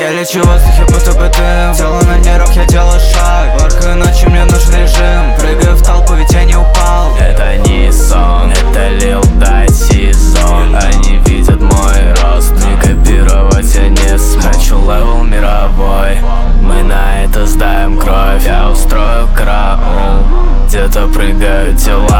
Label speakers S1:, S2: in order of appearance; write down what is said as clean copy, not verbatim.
S1: Я лечу в воздухе, будто бы дым. Тело на нервах, я делаю шаг. Варкаю ночью, мне нужен режим. Прыгаю в толпу, ведь я не упал.
S2: Это не сон, это Lil Dice сезон. Они видят мой рост, не копировать я не смог. Хочу левел мировой, мы на это сдаем кровь. Я устрою караул, где-то прыгают тела.